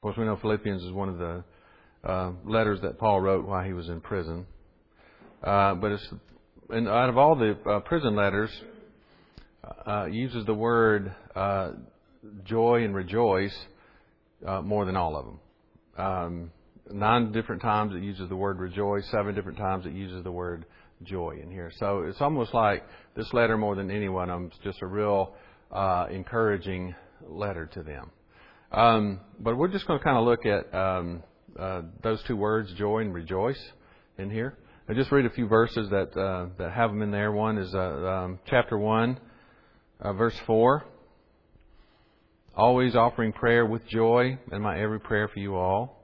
course, we know Philippians is one of the letters that Paul wrote while he was in prison. But out of all the prison letters, uses the word joy and rejoice more than all of them. 9 different times it uses the word rejoice. 7 different times it uses the word joy in here. So it's almost like this letter, more than any one of them, is just a real encouraging letter to them. But we're just going to kind of look at those 2 words, joy and rejoice, in here. I'll just read a few verses that have them in there. One is chapter 1, verse 4. Always offering prayer with joy in my every prayer for you all.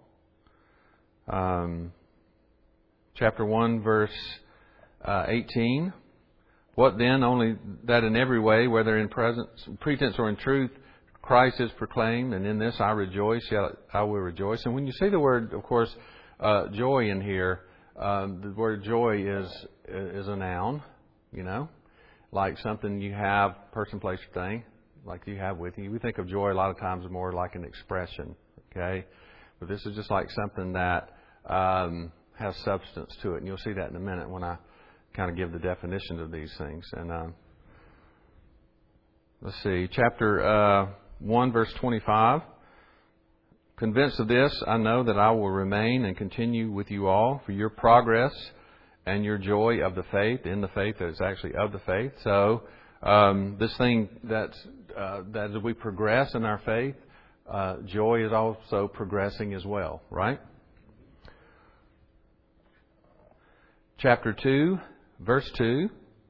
Chapter 1, verse 18. What then? Only that in every way, whether in pretense or in truth, Christ is proclaimed, and in this I rejoice, yet I will rejoice. And when you see the word, of course, joy in here, the word joy is a noun, like something you have, person, place, or thing, like you have with you. We think of joy a lot of times more like an expression, okay? But this is just like something that has substance to it. And you'll see that in a minute when I kind of give the definition of these things. And let's see, chapter 1, verse 25. Convinced of this, I know that I will remain and continue with you all for your progress and your joy of the faith, in the faith that is actually of the faith. So this thing that as we progress in our faith, joy is also progressing as well, right? Chapter 2, verse 2.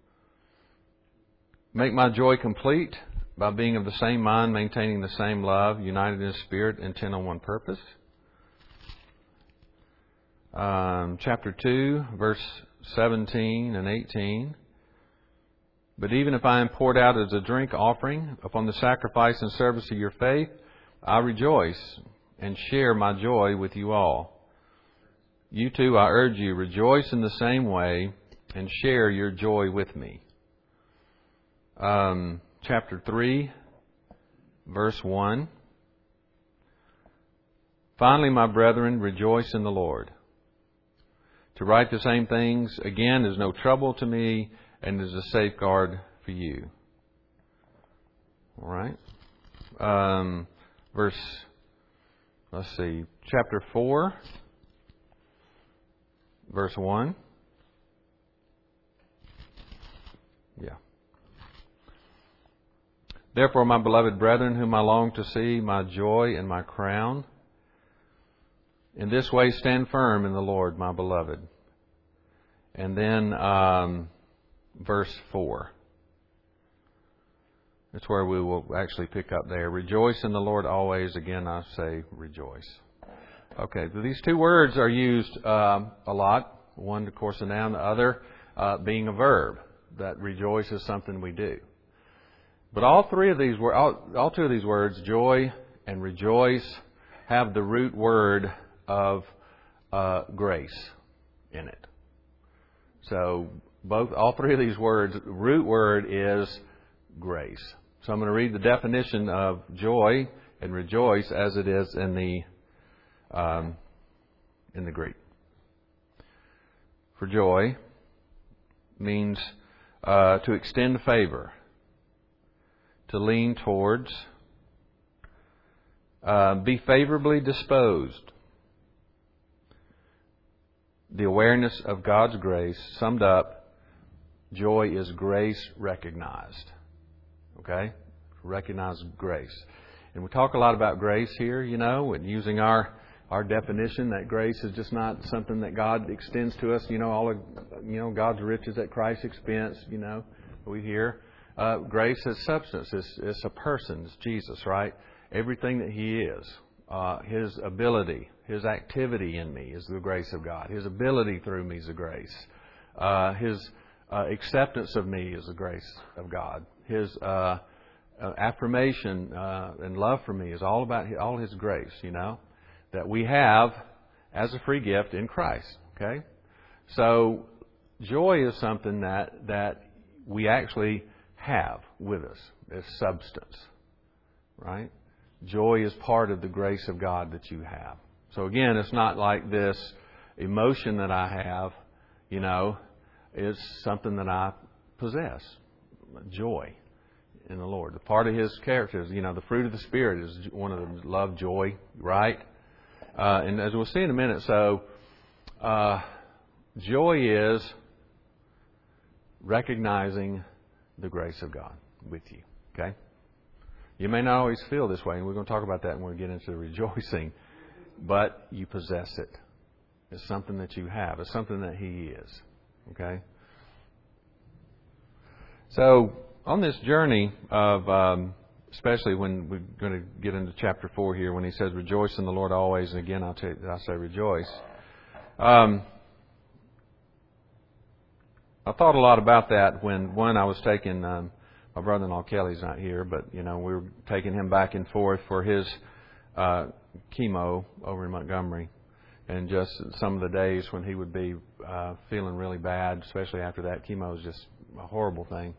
Make my joy complete by being of the same mind, maintaining the same love, united in spirit, intent on one purpose. Chapter 2, verse 17 and 18. But even if I am poured out as a drink offering upon the sacrifice and service of your faith, I rejoice and share my joy with you all. You too, I urge you, rejoice in the same way and share your joy with me. Chapter 3, verse 1. Finally, my brethren, rejoice in the Lord. To write the same things again is no trouble to me and is a safeguard for you. All right. Chapter 4, verse 1. Yeah. Therefore, my beloved brethren, whom I long to see, my joy and my crown, in this way stand firm in the Lord, my beloved. And then verse 4. That's where we will actually pick up there. Rejoice in the Lord always. Again, I say rejoice. Okay, so these 2 words are used a lot. One, of course, a noun. The other being a verb. That rejoice is something we do. But all 2 of these words, joy and rejoice, have the root word of grace in it. So all 3 of these words, root word is grace. So I'm going to read the definition of joy and rejoice as it is in the Greek. For joy means to extend favor, to lean towards, be favorably disposed. The awareness of God's grace, summed up, joy is grace recognized. Okay? Recognize grace. And we talk a lot about grace here, and using our definition that grace is just not something that God extends to us, God's riches at Christ's expense, we hear. Grace is substance. It's a person. It's Jesus, right? Everything that He is. His ability, His activity in me is the grace of God. His ability through me is the grace. His acceptance of me is the grace of God. His affirmation and love for me is all about all His grace, that we have as a free gift in Christ. Okay? So joy is something that we actually have with us as substance, right? Joy is part of the grace of God that you have. So again, it's not like this emotion that I have, it's something that I possess. Joy in the Lord. The part of His character is, the fruit of the Spirit is one of them, love, joy, right? And as we'll see in a minute, so joy is recognizing the grace of God with you. Okay? You may not always feel this way, and we're going to talk about that when we get into rejoicing, but you possess it. It's something that you have. It's something that He is. Okay? So, on this journey of, especially when we're going to get into chapter 4 here, when he says, rejoice in the Lord always, and again, I say rejoice. I thought a lot about that when I was taking, my brother-in-law Kelly's not here, but, we were taking him back and forth for his chemo over in Montgomery. And just some of the days when he would be feeling really bad, especially after that, chemo is just a horrible thing.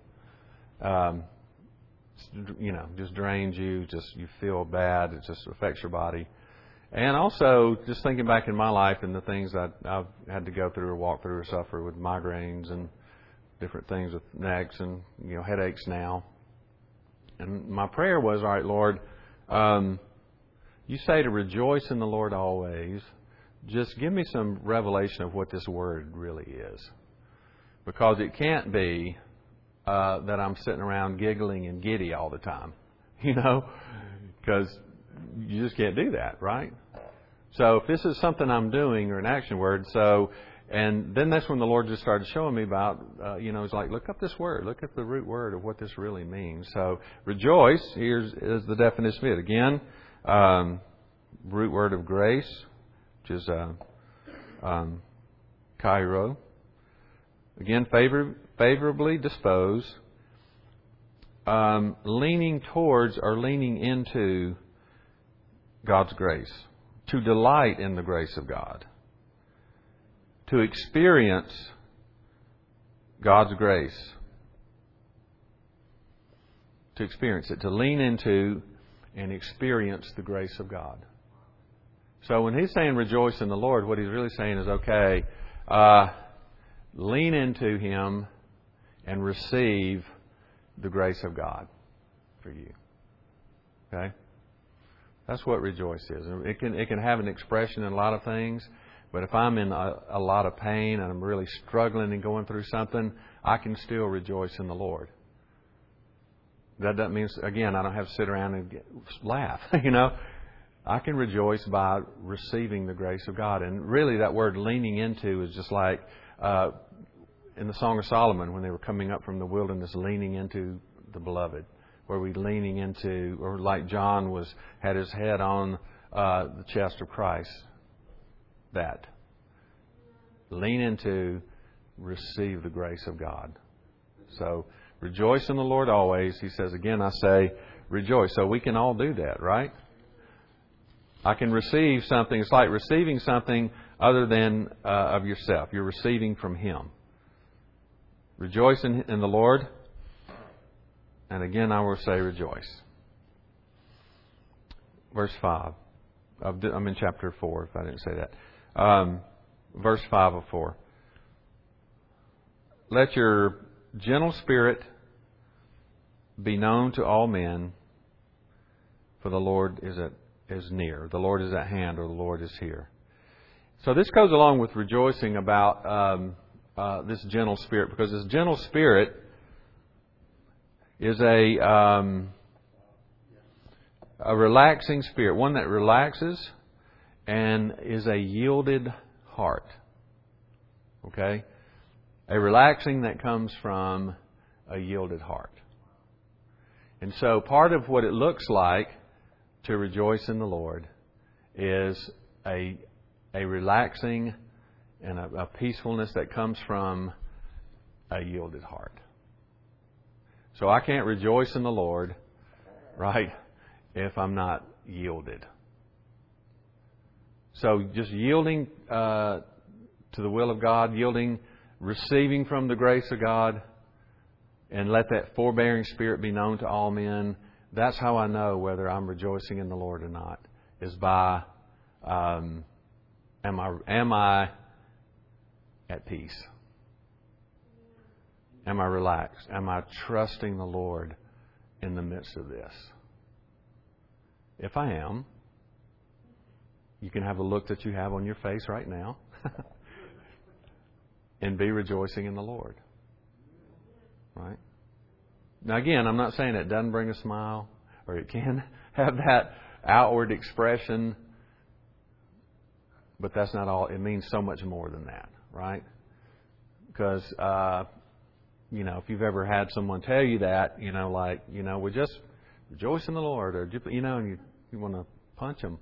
Just drains you, you feel bad, it just affects your body. And also, just thinking back in my life and the things that I've had to go through or walk through or suffer with migraines and different things with necks and, headaches now. And my prayer was, all right, Lord, you say to rejoice in the Lord always. Just give me some revelation of what this word really is. Because it can't be that I'm sitting around giggling and giddy all the time, because you just can't do that, right? So if this is something I'm doing or an action word, and then that's when the Lord just started showing me about, He's like, look up this word, look at the root word of what this really means. So rejoice, here's is the definition of it. Again, root word of grace, which is kairo. Again, favorably dispose, leaning towards or leaning into God's grace, to delight in the grace of God, to experience God's grace, to experience it, to lean into and experience the grace of God. So when he's saying rejoice in the Lord, what he's really saying is, okay, lean into Him and receive the grace of God for you. Okay? That's what rejoice is. It can have an expression in a lot of things, but if I'm in a lot of pain and I'm really struggling and going through something, I can still rejoice in the Lord. That doesn't mean, again, I don't have to sit around and laugh, I can rejoice by receiving the grace of God. And really that word leaning into is just like in the Song of Solomon when they were coming up from the wilderness, leaning into the beloved. Where we leaning into, or like John had his head on the chest of Christ. That. Lean into, receive the grace of God. So, rejoice in the Lord always. He says, again, I say, rejoice. So we can all do that, right? I can receive something. It's like receiving something other than of yourself. You're receiving from Him. Rejoice in the Lord. And again, I will say rejoice. Verse 5. I'm in chapter 4, if I didn't say that. Verse 5 of 4. Let your gentle spirit be known to all men, for the Lord is near. The Lord is at hand, or the Lord is here. So this goes along with rejoicing about this gentle spirit, because this gentle spirit is a relaxing spirit, one that relaxes and is a yielded heart. Okay? A relaxing that comes from a yielded heart. And so part of what it looks like to rejoice in the Lord is a relaxing and a peacefulness that comes from a yielded heart. So I can't rejoice in the Lord, right, if I'm not yielded. So just yielding to the will of God, receiving from the grace of God, and let that forbearing spirit be known to all men. That's how I know whether I'm rejoicing in the Lord or not, is by am I at peace? Am I relaxed? Am I trusting the Lord in the midst of this? If I am, you can have the look that you have on your face right now and be rejoicing in the Lord. Right? Now again, I'm not saying it doesn't bring a smile or it can have that outward expression, but that's not all. It means so much more than that, right? Because, if you've ever had someone tell you that, we just rejoice in the Lord, or, and you want to punch them,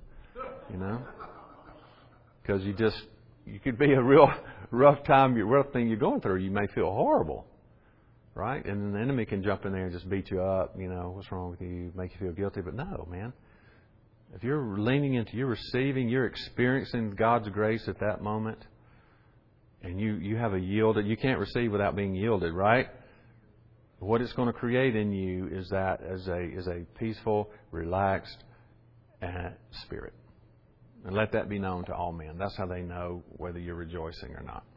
because you could be a real rough thing you're going through. You may feel horrible, right? And then the enemy can jump in there and just beat you up, what's wrong with you, make you feel guilty. But no, man. If you're leaning into, you're receiving, you're experiencing God's grace at that moment, and you have a yielded, you can't receive without being yielded, right? What it's going to create in you is a peaceful, relaxed spirit. And let that be known to all men. That's how they know whether you're rejoicing or not.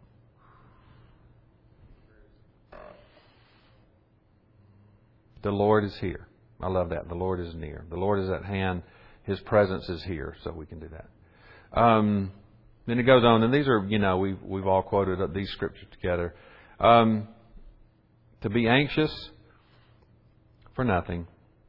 The Lord is here. I love that. The Lord is near. The Lord is at hand. His presence is here, so we can do that. Then it goes on, and these are, we've all quoted these scriptures together. To be anxious for nothing,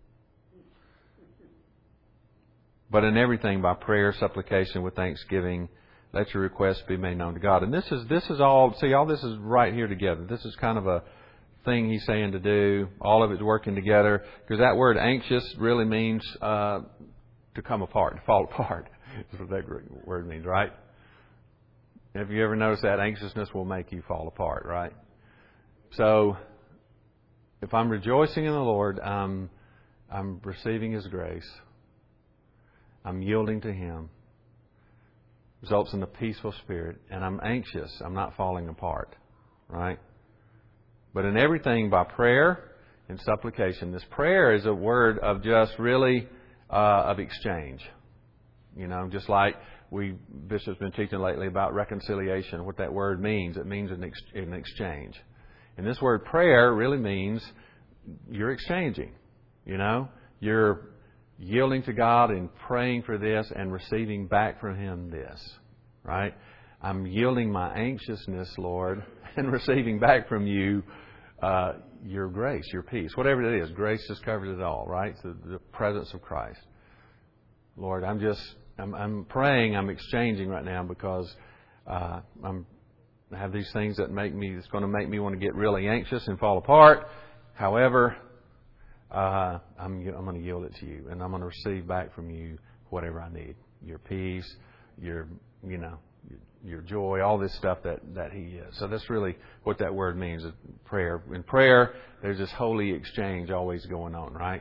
but in everything by prayer, supplication, with thanksgiving, let your requests be made known to God. And this is all. See, all this is right here together. This is kind of a thing He's saying to do. All of it's working together, because that word anxious really means to come apart, to fall apart. That's what that word means, right? Have you ever noticed that anxiousness will make you fall apart, right? So, if I'm rejoicing in the Lord, I'm receiving His grace. I'm yielding to Him. Results in a peaceful spirit. And I'm anxious. I'm not falling apart, right? But in everything by prayer and supplication. This prayer is a word of just really of exchange. Just like Bishop's been teaching lately about reconciliation, what that word means. It means an exchange. And this word prayer really means you're exchanging. You're yielding to God and praying for this and receiving back from Him this. Right? I'm yielding my anxiousness, Lord, and receiving back from you your grace, your peace. Whatever it is, grace just covers it all, right? The presence of Christ. Lord, I'm praying, I'm exchanging right now because I have these things it's going to make me want to get really anxious and fall apart. However, I'm going to yield it to you, and I'm going to receive back from you whatever I need. Your peace, your joy, all this stuff that He is. So that's really what that word means, prayer. In prayer, there's this holy exchange always going on, right?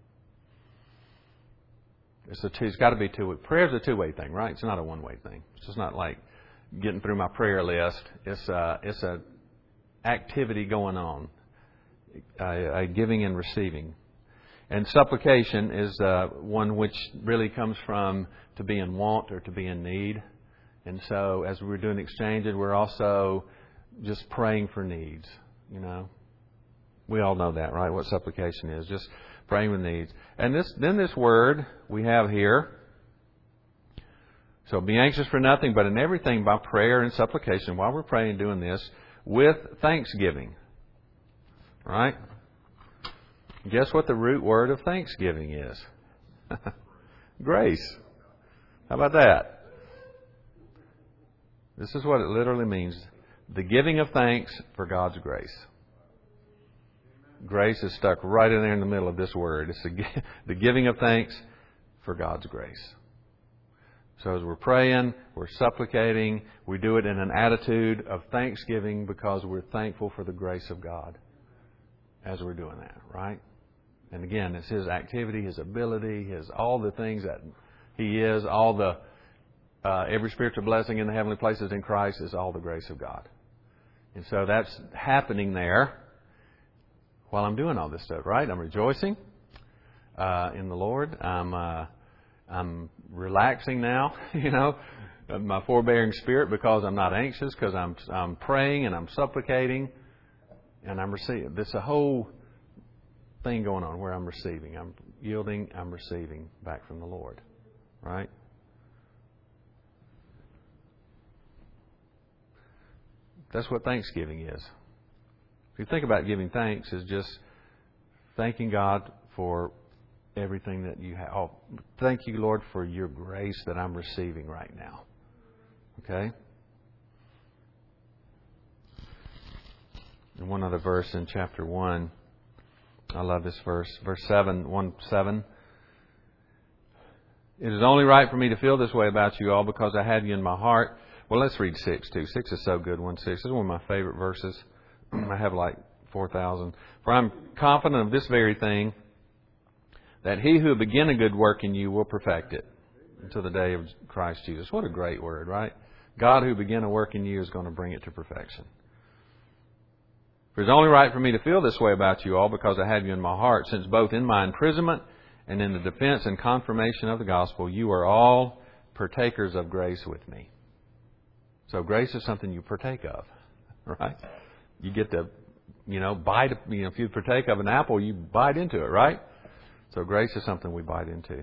It's got to be two-way. Prayer is a two-way thing, right? It's not a one-way thing. It's just not like getting through my prayer list. It's a activity going on, a giving and receiving. And supplication is one which really comes from to be in want or to be in need. And so as we're doing exchanges, we're also just praying for needs. We all know that, right? What supplication is. Just praying with needs. And this word we have here. So be anxious for nothing, but in everything by prayer and supplication, while we're praying and doing this, with thanksgiving. Right? Guess what the root word of thanksgiving is? Grace. How about that? This is what it literally means. The giving of thanks for God's grace. Grace is stuck right in there in the middle of this word. It's the giving of thanks for God's grace. So as we're praying, we're supplicating, we do it in an attitude of thanksgiving because we're thankful for the grace of God as we're doing that, right? And again, it's His activity, His ability, all the things that He is, every spiritual blessing in the heavenly places in Christ is all the grace of God. And so that's happening there while I'm doing all this stuff, right? I'm rejoicing. in the Lord. I'm relaxing now, my forbearing spirit, because I'm not anxious, because I'm praying and I'm supplicating and I'm receiving. There's a whole thing going on where I'm receiving. I'm yielding, I'm receiving back from the Lord. Right? That's what Thanksgiving is. If you think about giving thanks, is just thanking God for everything that you have. Oh, thank you, Lord, for your grace that I'm receiving right now. Okay? And one other verse in chapter 1. I love this verse. Verse 7, 1:7. It is only right for me to feel this way about you all because I have you in my heart. Well, let's read 6 too. 6 is so good. 1:6 is one of my favorite verses. I have like 4,000. For I'm confident of this very thing, that he who began a good work in you will perfect it until the day of Christ Jesus. What a great word, right? God who began a work in you is going to bring it to perfection. For it's only right for me to feel this way about you all because I have you in my heart, since both in my imprisonment and in the defense and confirmation of the gospel, you are all partakers of grace with me. So grace is something you partake of, right? You get to, bite. If you partake of an apple, you bite into it, right? So grace is something we bite into.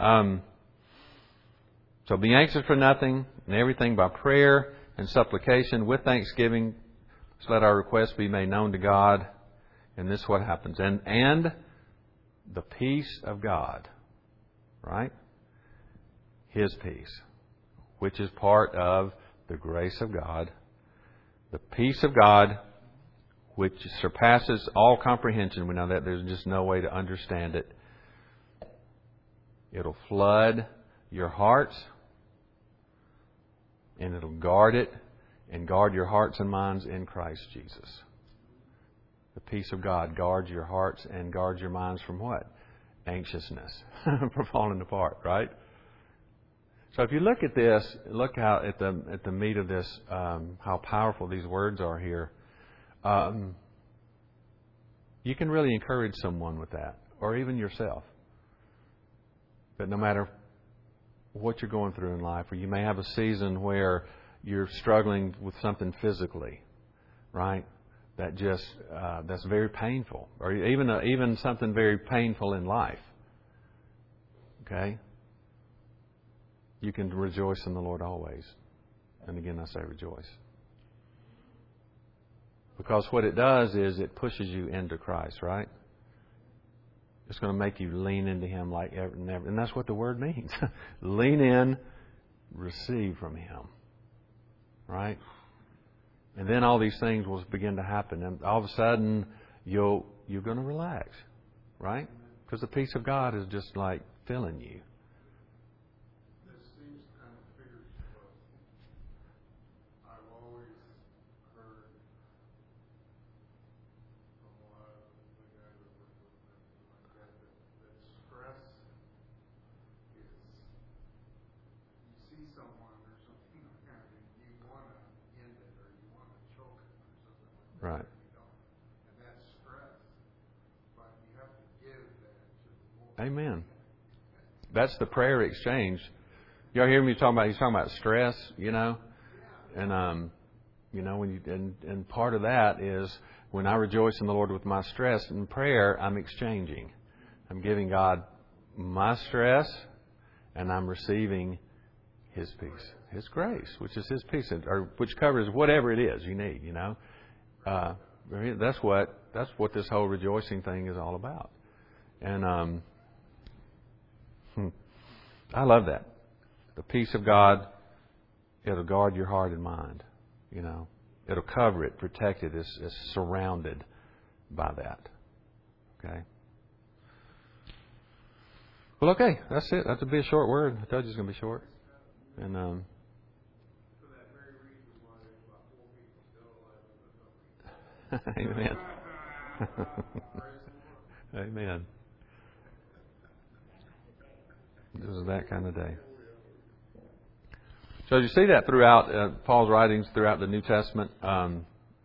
So be anxious for nothing, and everything by prayer and supplication with thanksgiving. So let our requests be made known to God. And this is what happens. And the peace of God, right? His peace, which is part of the grace of God. The peace of God, which surpasses all comprehension. We know that there's just no way to understand it. It'll flood your hearts, and it'll guard it, and guard your hearts and minds in Christ Jesus. The peace of God guards your hearts and guards your minds from what? Anxiousness. From falling apart, right? So if you look at this, look how at the meat of this, how powerful these words are here. You can really encourage someone with that, or even yourself. That no matter what you're going through in life, or you may have a season where you're struggling with something physically, right? That just that's very painful, or even something very painful in life. Okay, you can rejoice in the Lord always, and again I say rejoice, because what it does is it pushes you into Christ, right? It's going to make you lean into Him like ever and ever, and that's what the word means. Lean in, receive from Him. Right? And then all these things will begin to happen. And all of a sudden, you're going to relax. Right? Because the peace of God is just like filling you. This seems kind of figures what I've always heard from a lot of the guys that work with me like that stress is, you see someone or something like that, and you want to end it or you want to choke it or something like that. Right. You don't. And that's stress. But you have to give that to the Lord. Amen. That's the prayer exchange. Y'all hear me talking about? He's talking about stress, and when part of that is when I rejoice in the Lord with my stress in prayer, I'm exchanging. I'm giving God my stress, and I'm receiving His peace, His grace, which is His peace, or which covers whatever it is you need. That's what this whole rejoicing thing is all about, and I love that. The peace of God, it'll guard your heart and mind. It'll cover it, protect it. It's surrounded by that. Okay. Well, okay, that's it. That's a bit short word. I told you it's going to be short. And For that very reason why there's about 4 people still alive. Amen. Amen. This is that kind of day. So you see that throughout Paul's writings throughout the New Testament.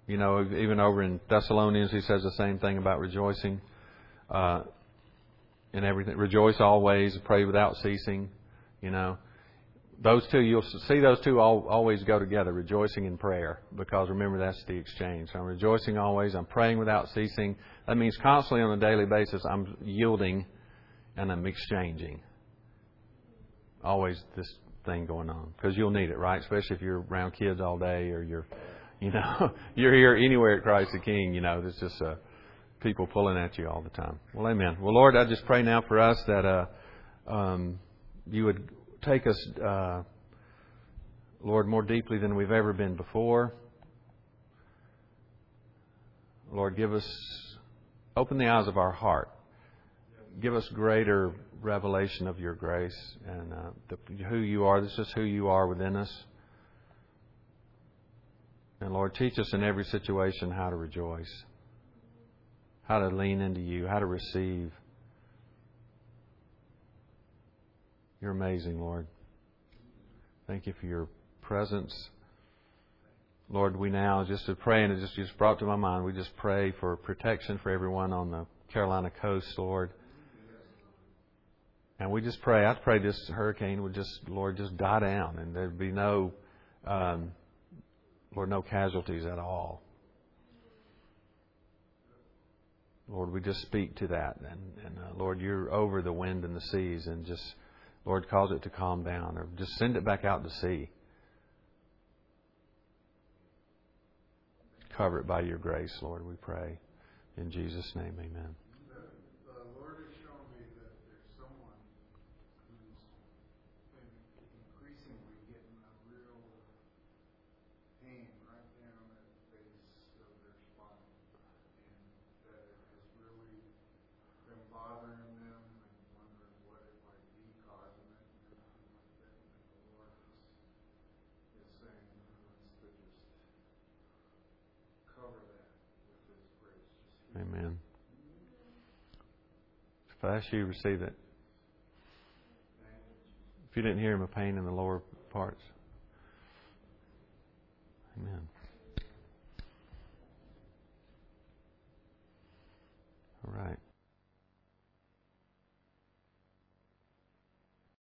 Even over in Thessalonians, he says the same thing about rejoicing. in everything. Rejoice always, pray without ceasing. You know, those two, you'll see those two always go together, rejoicing and prayer, because remember, that's the exchange. So I'm rejoicing always, I'm praying without ceasing. That means constantly on a daily basis I'm yielding and I'm exchanging. Always this thing going on, because you'll need it, right? Especially if you're around kids all day, or you're here anywhere at Christ the King. You know, there's just people pulling at you all the time. Well, amen. Well, Lord, I just pray now for us that you would take us, Lord, more deeply than we've ever been before. Lord, open the eyes of our heart. Give us greater revelation of your grace and who you are. This is just who you are within us. And Lord, teach us in every situation how to rejoice, how to lean into you, how to receive. You're amazing, Lord. Thank you for your presence. Lord, we now, just to pray, and it just brought to my mind, we just pray for protection for everyone on the Carolina coast, Lord. And we just pray, I pray this hurricane would just, Lord, just die down, and there'd be no, Lord, no casualties at all. Lord, we just speak to that. And Lord, you're over the wind and the seas, and just, Lord, cause it to calm down, or just send it back out to sea. Cover it by your grace, Lord, we pray. In Jesus' name, amen. The Lord has shown me that there's someone who's been increasingly getting a real pain right down at the base of their spine, and that it has really been bothering them and wondering what it might be causing it and everything like that. And the Lord is saying He wants to just cover that with His grace. Just Amen. If I ask you to receive it. If you didn't hear him, a pain in the lower parts. Amen.